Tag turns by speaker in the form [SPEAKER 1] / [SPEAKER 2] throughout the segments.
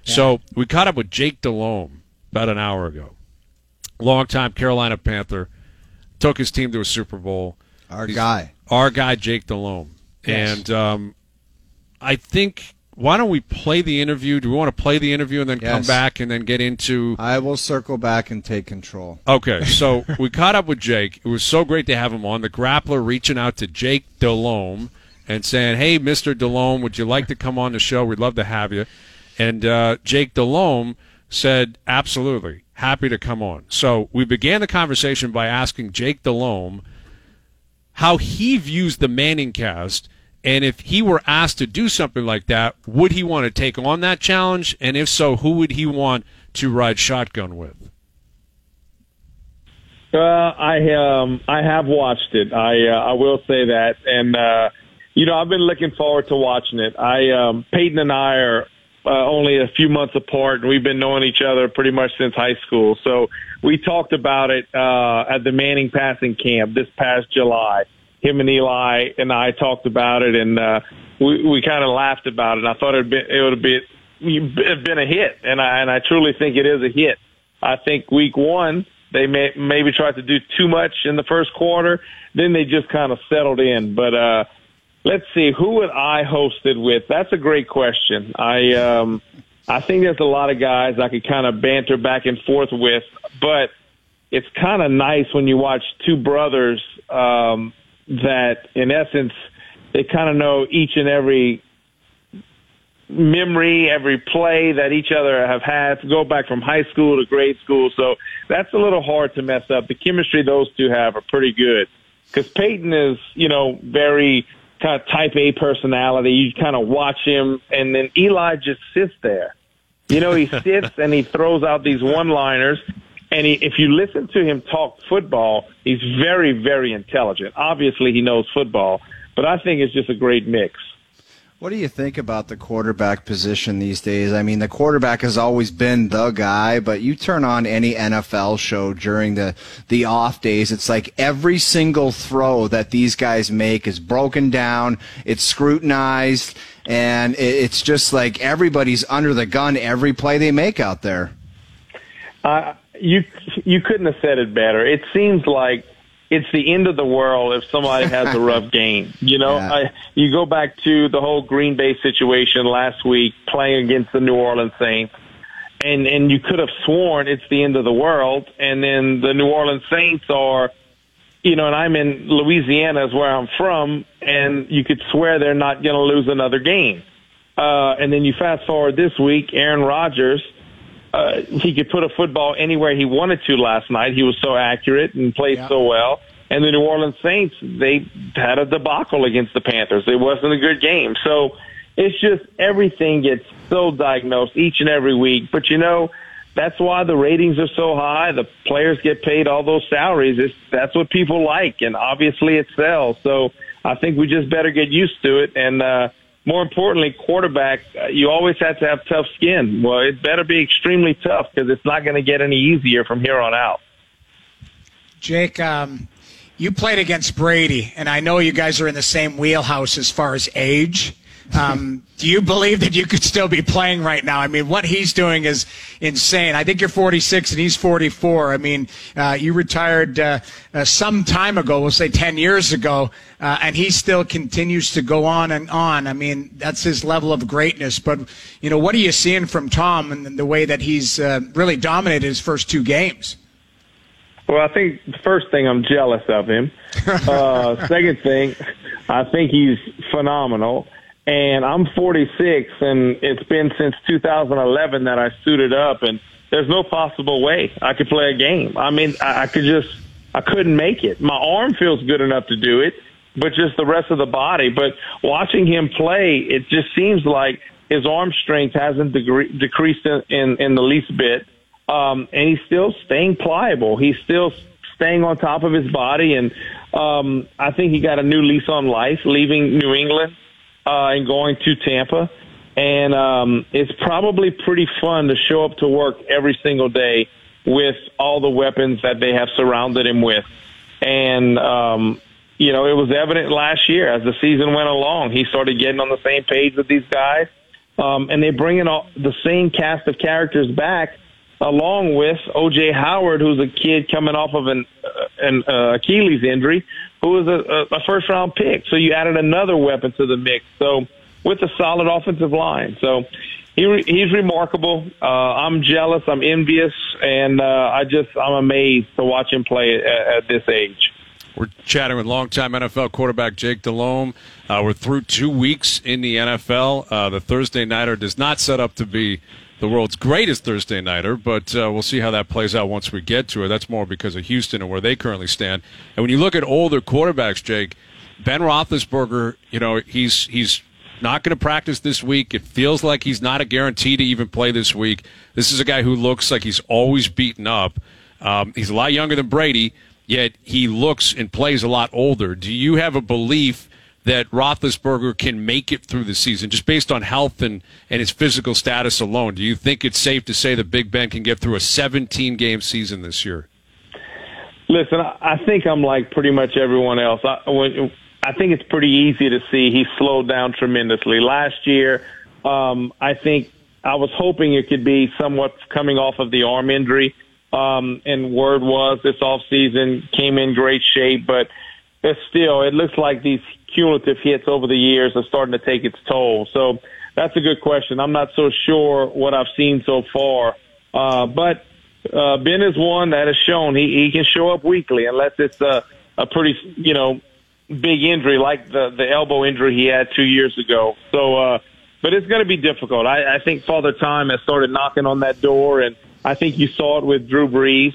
[SPEAKER 1] So we caught up with Jake Delhomme about an hour ago. Longtime Carolina Panther, took his team to a Super Bowl.
[SPEAKER 2] Our guy,
[SPEAKER 1] Jake Delhomme.
[SPEAKER 2] Yes.
[SPEAKER 1] And I think, why don't we play the interview? Do we want to play the interview and then come back and then get into...
[SPEAKER 2] I will circle back and take control.
[SPEAKER 1] Okay, so we caught up with Jake. It was so great to have him on. The Grappler reaching out to Jake Delhomme and saying, hey, Mr. Delhomme, would you like to come on the show? We'd love to have you. And Jake Delhomme said, absolutely, happy to come on. So we began the conversation by asking Jake Delhomme how he views the Manning cast, and if he were asked to do something like that, would he want to take on that challenge? And if so, who would he want to ride shotgun with?
[SPEAKER 3] I have watched it. I will say that, and I've been looking forward to watching it. Peyton and I are only a few months apart, and we've been knowing each other pretty much since high school. So we talked about it at the Manning passing camp this past July. Him and Eli and I talked about it, and we kind of laughed about it. I thought it would have been a hit, and I truly think it is a hit. I think week one they maybe tried to do too much in the first quarter, then they just kind of settled in. But let's see, who would I host it with? That's a great question. I think there's a lot of guys I could kind of banter back and forth with, but it's kind of nice when you watch two brothers that, in essence, they kind of know each and every memory, every play that each other have had, to go back from high school to grade school. So that's a little hard to mess up. The chemistry those two have are pretty good, because Peyton is, very kind of type A personality. You kind of watch him, and then Eli just sits there. He sits and he throws out these one-liners. And if you listen to him talk football, he's very, very intelligent. Obviously, he knows football, but I think it's just a great mix.
[SPEAKER 2] What do you think about the quarterback position these days? I mean, the quarterback has always been the guy, but you turn on any NFL show during the off days, it's like every single throw that these guys make is broken down, it's scrutinized, and it's just like everybody's under the gun every play they make out there.
[SPEAKER 3] You couldn't have said it better. It seems like it's the end of the world if somebody has a rough game. You go back to the whole Green Bay situation last week, playing against the New Orleans Saints, and you could have sworn it's the end of the world. And then the New Orleans Saints are, and I'm in Louisiana, is where I'm from, and you could swear they're not going to lose another game. And then you fast forward this week, Aaron Rodgers. He could put a football anywhere he wanted to last night. He was so accurate and played so well. And the New Orleans Saints, they had a debacle against the Panthers. It wasn't a good game. So it's just everything gets so diagnosed each and every week. But, that's why the ratings are so high. The players get paid all those salaries. That's what people like, and obviously it sells. So I think we just better get used to it. And more importantly, quarterback, you always have to have tough skin. Well, it better be extremely tough, because it's not going to get any easier from here on out.
[SPEAKER 4] Jake, you played against Brady, and I know you guys are in the same wheelhouse as far as age. Do you believe that you could still be playing right now? I mean, what he's doing is insane. I think you're 46 and he's 44. I mean, you retired some time ago, we'll say 10 years ago, and he still continues to go on and on. I mean, that's his level of greatness. But, what are you seeing from Tom and the way that he's really dominated his first two games?
[SPEAKER 3] Well, I think the first thing, I'm jealous of him. Second thing, I think he's phenomenal. And I'm 46, and it's been since 2011 that I suited up, and there's no possible way I could play a game. I mean, I couldn't make it. My arm feels good enough to do it, but just the rest of the body. But watching him play, it just seems like his arm strength hasn't decreased in the least bit. And he's still staying pliable. He's still staying on top of his body. And I think he got a new lease on life leaving New England and going to Tampa. And it's probably pretty fun to show up to work every single day with all the weapons that they have surrounded him with. And, it was evident last year as the season went along. He started getting on the same page with these guys. and they bring in all the same cast of characters back, along with O.J. Howard, who's a kid coming off of an Achilles injury, who was a first-round pick. So you added another weapon to the mix. So with a solid offensive line. So he's remarkable. I'm jealous. I'm envious. And I'm amazed to watch him play at this age.
[SPEAKER 1] We're chatting with longtime NFL quarterback Jake Delhomme. We're through 2 weeks in the NFL. The Thursday Nighter does not set up to be the world's greatest Thursday Nighter, but we'll see how that plays out once we get to it. That's more because of Houston and where they currently stand. And when you look at older quarterbacks, Jake, Ben Roethlisberger, he's not going to practice this week. It feels like he's not a guarantee to even play this week. This is a guy who looks like he's always beaten up. He's a lot younger than Brady, yet he looks and plays a lot older. Do you have a belief that Roethlisberger can make it through the season, just based on health and his physical status alone? Do you think it's safe to say that Big Ben can get through a 17-game season this year?
[SPEAKER 3] Listen, I think I'm like pretty much everyone else. I think it's pretty easy to see he slowed down tremendously. Last year, I think I was hoping it could be somewhat coming off of the arm injury, and word was this offseason came in great shape, but still, it looks like these cumulative hits over the years are starting to take its toll. So that's a good question. I'm not so sure what I've seen so far. But Ben is one that has shown he can show up weekly unless it's a pretty, big injury like the elbow injury he had 2 years ago. So, but it's going to be difficult. I think Father Time has started knocking on that door, and I think you saw it with Drew Brees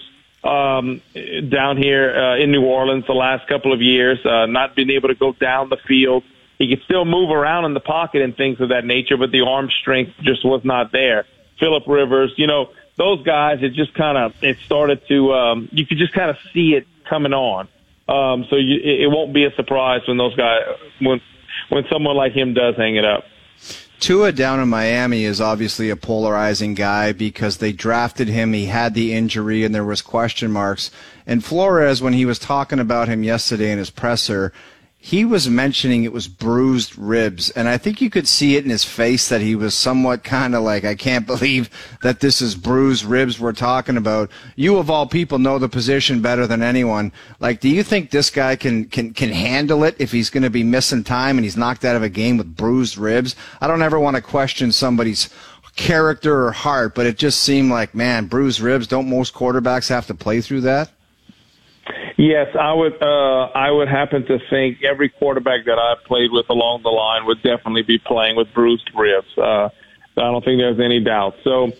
[SPEAKER 3] down here in New Orleans the last couple of years, not being able to go down the field. He could still move around in the pocket and things of that nature, but the arm strength just was not there. Phillip Rivers, those guys, it started to, you could just kind of see it coming on. So it won't be a surprise when those guys, when someone like him does hang it up.
[SPEAKER 2] Tua down in Miami is obviously a polarizing guy because they drafted him. He had the injury and there was question marks. And Flores, when he was talking about him yesterday in his presser, he was mentioning it was bruised ribs. And I think you could see it in his face that he was somewhat kind of like, I can't believe that this is bruised ribs we're talking about. You, of all people, know the position better than anyone. Like, do you think this guy can handle it if he's going to be missing time and he's knocked out of a game with bruised ribs? I don't ever want to question somebody's character or heart, but it just seemed like, man, bruised ribs, don't most quarterbacks have to play through that?
[SPEAKER 3] Yes, I would happen to think every quarterback that I've played with along the line would definitely be playing with bruised ribs. I don't think there's any doubt. So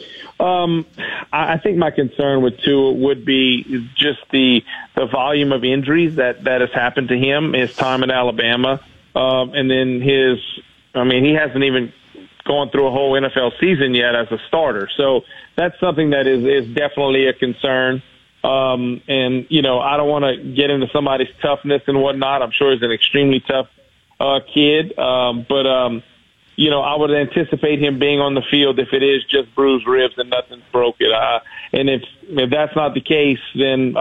[SPEAKER 3] I think my concern with Tua would be just the volume of injuries that has happened to him, his time in Alabama, and then he hasn't even gone through a whole NFL season yet as a starter. So that's something that is definitely a concern. And, I don't want to get into somebody's toughness and whatnot. I'm sure he's an extremely tough kid. But I would anticipate him being on the field if it is just bruised ribs and nothing's broken. And if that's not the case, then,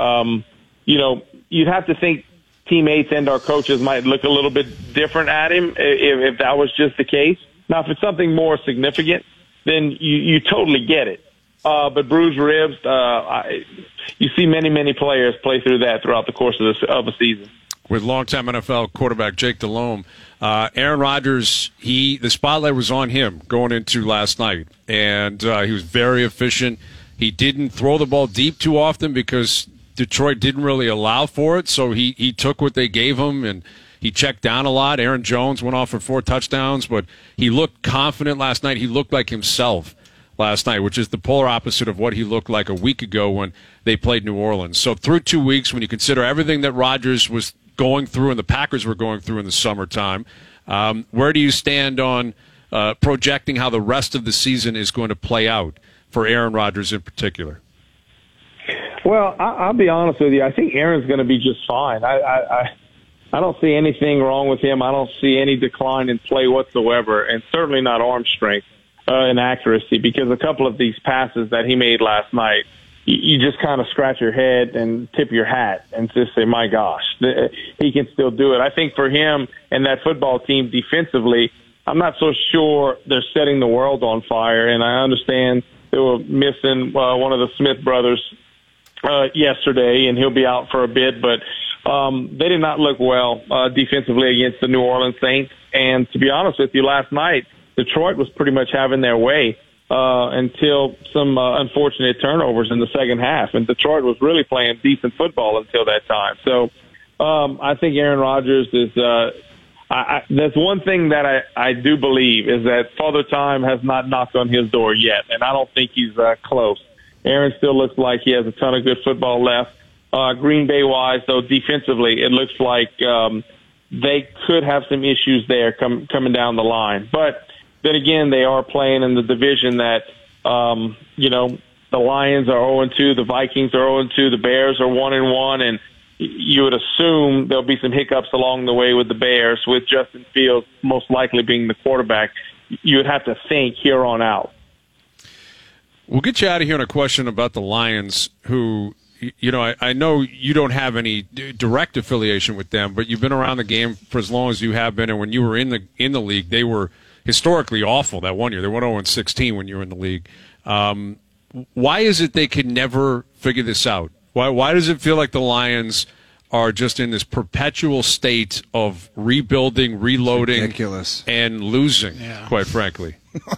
[SPEAKER 3] you'd have to think teammates and our coaches might look a little bit different at him if that was just the case. Now, if it's something more significant, then you totally get it. But bruised ribs, you see many players play through that throughout the course of a season.
[SPEAKER 1] With longtime NFL quarterback Jake Delhomme, Aaron Rodgers, the spotlight was on him going into last night, and he was very efficient. He didn't throw the ball deep too often because Detroit didn't really allow for it, so he took what they gave him, and he checked down a lot. Aaron Jones went off for 4 touchdowns, but he looked confident last night. He looked like himself last night, which is the polar opposite of what he looked like a week ago when they played New Orleans. So through 2 weeks, when you consider everything that Rodgers was going through and the Packers were going through in the summertime, where do you stand on projecting how the rest of the season is going to play out for Aaron Rodgers in particular?
[SPEAKER 3] Well, I'll be honest with you. I think Aaron's going to be just fine. I don't see anything wrong with him. I don't see any decline in play whatsoever, and certainly not arm strength. And accuracy, because a couple of these passes that he made last night, you just kind of scratch your head and tip your hat and just say, my gosh, he can still do it. I think for him and that football team defensively, I'm not so sure they're setting the world on fire. And I understand they were missing one of the Smith brothers yesterday, and he'll be out for a bit. But they did not look well defensively against the New Orleans Saints. And to be honest with you, last night, Detroit was pretty much having their way until some unfortunate turnovers in the second half. And Detroit was really playing decent football until that time. So I think Aaron Rodgers is that's one thing that I do believe is that Father Time has not knocked on his door yet, and I don't think he's close. Aaron still looks like he has a ton of good football left. Green Bay-wise, though, defensively, it looks like they could have some issues there coming down the line. But then again, they are playing in the division that, the Lions are 0-2, the Vikings are 0-2, the Bears are 1-1, and you would assume there'll be some hiccups along the way with the Bears, with Justin Fields most likely being the quarterback. You would have to think here on out.
[SPEAKER 1] We'll get you out of here on a question about the Lions, who, I know you don't have any direct affiliation with them, but you've been around the game for as long as you have been, and when you were in the league, they were historically awful that one year. They went 0-16 when you were in the league. Why is it they can never figure this out? Why does it feel like the Lions are just in this perpetual state of rebuilding, reloading,
[SPEAKER 2] ridiculous,
[SPEAKER 1] and losing, quite frankly?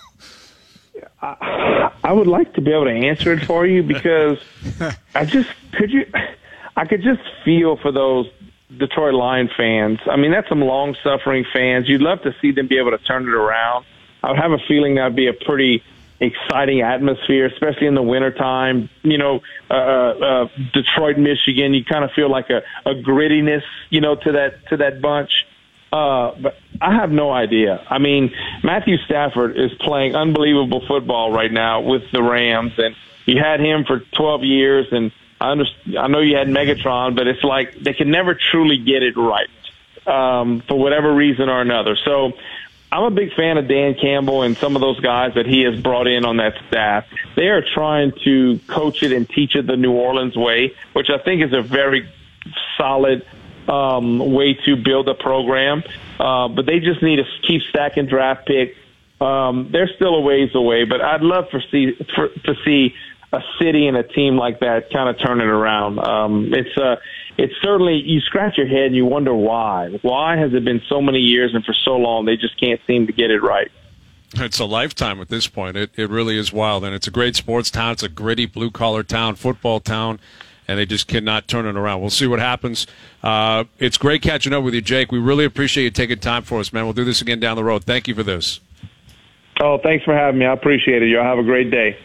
[SPEAKER 3] I would like to be able to answer it for you, because I could just feel for those Detroit Lion fans. I mean, that's some long-suffering fans. You'd love to see them be able to turn it around. I would have a feeling that would be a pretty exciting atmosphere, especially in the wintertime. Detroit, Michigan, you kind of feel like a grittiness, to that bunch. But I have no idea. I mean, Matthew Stafford is playing unbelievable football right now with the Rams, and you had him for 12 years, and I know you had Megatron, but it's like they can never truly get it right for whatever reason or another. So I'm a big fan of Dan Campbell and some of those guys that he has brought in on that staff. They are trying to coach it and teach it the New Orleans way, which I think is a very solid way to build a program. But they just need to keep stacking draft picks. They're still a ways away, but I'd love to see a city and a team like that kind of turn it around. It's certainly, you scratch your head and you wonder why. Why has it been so many years and for so long they just can't seem to get it right?
[SPEAKER 1] It's a lifetime at this point. It really is wild, and it's a great sports town. It's a gritty blue-collar town, football town, and they just cannot turn it around. We'll see what happens. It's great catching up with you, Jake. We really appreciate you taking time for us, man. We'll do this again down the road. Thank you for this.
[SPEAKER 3] Oh, thanks for having me. I appreciate it. Y'all have a great day.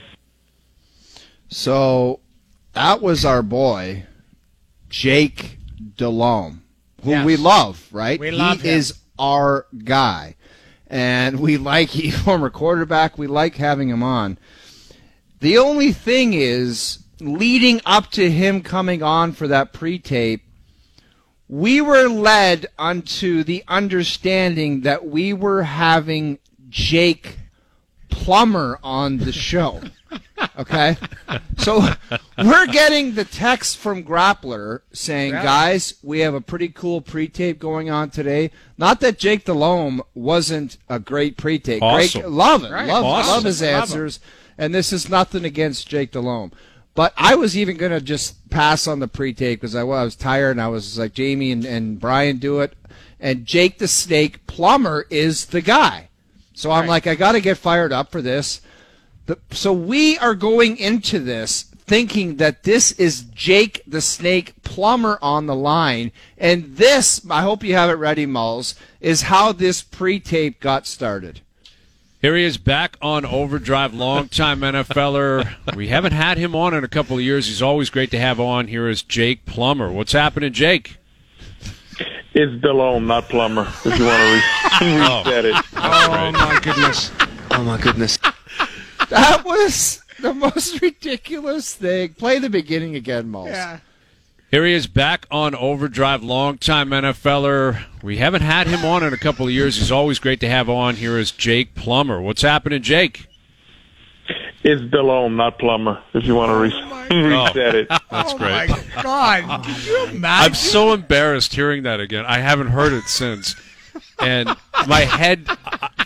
[SPEAKER 2] So that was our boy, Jake Delhomme, who we love, right?
[SPEAKER 4] We love him.
[SPEAKER 2] He is our guy. And he's former quarterback. We like having him on. The only thing is, leading up to him coming on for that pre-tape, we were led unto the understanding that we were having Jake Plummer on the show. Okay? So we're getting the text from Grappler saying, guys, we have a pretty cool pre-tape going on today. Not that Jake Delhomme wasn't a great pre-tape.
[SPEAKER 1] Awesome.
[SPEAKER 2] Great, love it.
[SPEAKER 1] Right.
[SPEAKER 2] Love his answers. And this is nothing against Jake Delhomme. But I was even going to just pass on the pre-tape because I was tired, and I was like, Jamie and Brian do it. And Jake the Snake Plummer is the guy. So I'm like, I got to get fired up for this. So we are going into this thinking that this is Jake the Snake Plummer on the line. And this, I hope you have it ready, Mulls, is how this pre-tape got started.
[SPEAKER 1] Here he is back on Overdrive, longtime NFLer. We haven't had him on in a couple of years. He's always great to have on. Here is Jake Plummer. What's happening, Jake?
[SPEAKER 3] It's Delhomme, not Plummer, if you want to reset it.
[SPEAKER 4] Oh, my goodness.
[SPEAKER 5] Oh, my goodness.
[SPEAKER 2] That was the most ridiculous thing. Play the beginning again, Mulls.
[SPEAKER 4] Yeah.
[SPEAKER 1] Here he is back on Overdrive, longtime NFLer. We haven't had him on in a couple of years. He's always great to have on. Here is Jake Plummer. What's happening, Jake?
[SPEAKER 3] It's Delhomme, not Plummer, if you want to reset it.
[SPEAKER 1] That's great.
[SPEAKER 4] Oh, my God. Could you imagine?
[SPEAKER 1] I'm so embarrassed hearing that again. I haven't heard it since. And my head,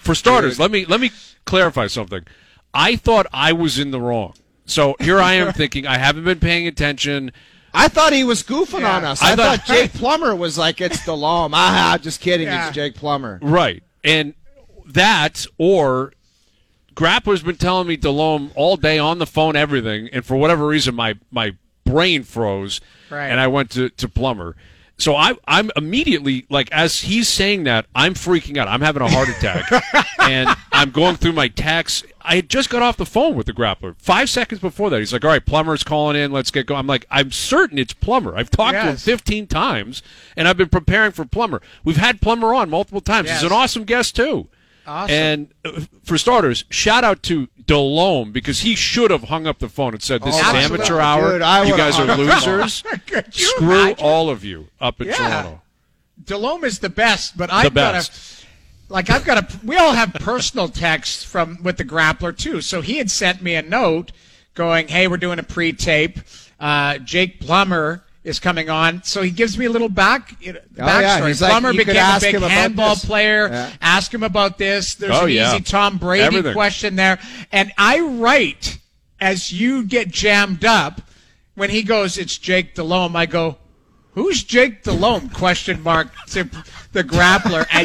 [SPEAKER 1] For starters, let me clarify something. I thought I was in the wrong. So here I am thinking I haven't been paying attention.
[SPEAKER 5] I thought he was goofing on us. I thought Jake Plummer was like, it's Delhomme. Just kidding.
[SPEAKER 4] Yeah.
[SPEAKER 5] It's Jake Plummer.
[SPEAKER 1] Right. And that, or Grappler's been telling me Delhomme all day on the phone, everything, and for whatever reason my brain froze,
[SPEAKER 4] Right.
[SPEAKER 1] and I went to Plummer. So I'm immediately, like, as he's saying that, I'm freaking out. I'm having a heart attack, and I'm going through my texts. I had just got off the phone with the Grappler 5 seconds before that. He's like, all right, Plummer's calling in. Let's get going. I'm like, I'm certain it's Plummer. I've talked to him 15 times, and I've been preparing for Plummer. We've had Plummer on multiple times.
[SPEAKER 4] Yes.
[SPEAKER 1] He's an awesome guest, too.
[SPEAKER 4] Awesome.
[SPEAKER 1] And for starters, shout out to Delhomme, because he should have hung up the phone and said, this is
[SPEAKER 4] absolutely.
[SPEAKER 1] amateur hour.
[SPEAKER 5] Dude, I
[SPEAKER 1] you
[SPEAKER 5] would've
[SPEAKER 1] guys are
[SPEAKER 5] hung up the phone.
[SPEAKER 1] losers.
[SPEAKER 4] Could you
[SPEAKER 1] Screw
[SPEAKER 4] imagine?
[SPEAKER 1] all of you up in Toronto.
[SPEAKER 4] Delhomme is the best, but I've got we all have personal texts with the Grappler too. So he had sent me a note going, hey, we're doing a pre-tape. Jake Plummer is coming on. So he gives me a little backstory.
[SPEAKER 5] He's like,
[SPEAKER 4] Plummer
[SPEAKER 5] you could
[SPEAKER 4] became a
[SPEAKER 5] ask
[SPEAKER 4] big
[SPEAKER 5] him about
[SPEAKER 4] handball
[SPEAKER 5] this.
[SPEAKER 4] player.
[SPEAKER 5] Yeah.
[SPEAKER 4] Ask him about this. There's
[SPEAKER 1] Oh,
[SPEAKER 4] an
[SPEAKER 1] yeah.
[SPEAKER 4] easy Tom Brady
[SPEAKER 1] Everything.
[SPEAKER 4] question there. And I write, as you get jammed up, when he goes, it's Jake Delhomme, I go, who's Jake Delhomme? Question mark to the Grappler. And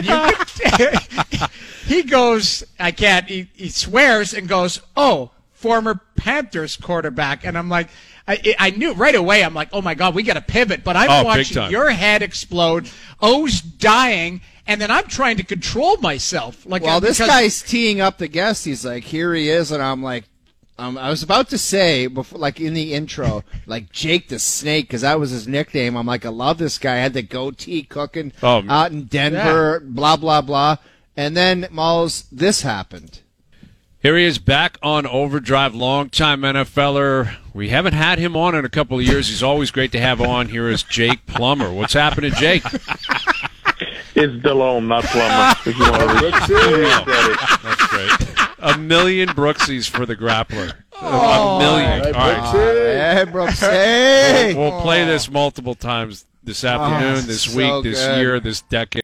[SPEAKER 4] he goes, I can't, he swears and goes, oh, former Panthers quarterback. And I'm like, I knew right away, I'm like, oh my God, we got to pivot. But I'm
[SPEAKER 1] big
[SPEAKER 4] watching
[SPEAKER 1] time.
[SPEAKER 4] your head explode, O's dying, and then I'm trying to control myself.
[SPEAKER 5] Well, this guy's teeing up the guest. He's like, here he is. And I'm like, I was about to say, before, like in the intro, like Jake the Snake, because that was his nickname. I'm like, I love this guy. I had the goatee cooking out in Denver, blah, blah, blah. And then, Malls, this happened.
[SPEAKER 1] Here he is back on Overdrive, longtime NFLer. We haven't had him on in a couple of years. He's always great to have on. Here is Jake Plummer. What's happening, Jake?
[SPEAKER 3] It's Delhomme, not Plummer. If you want to
[SPEAKER 1] That's great. A million Brooksies for the Grappler. A million. All right.
[SPEAKER 5] Hey, Brooks. Hey!
[SPEAKER 1] We'll play this multiple times this afternoon, this week,
[SPEAKER 5] so
[SPEAKER 1] this
[SPEAKER 5] good.
[SPEAKER 1] year, this decade.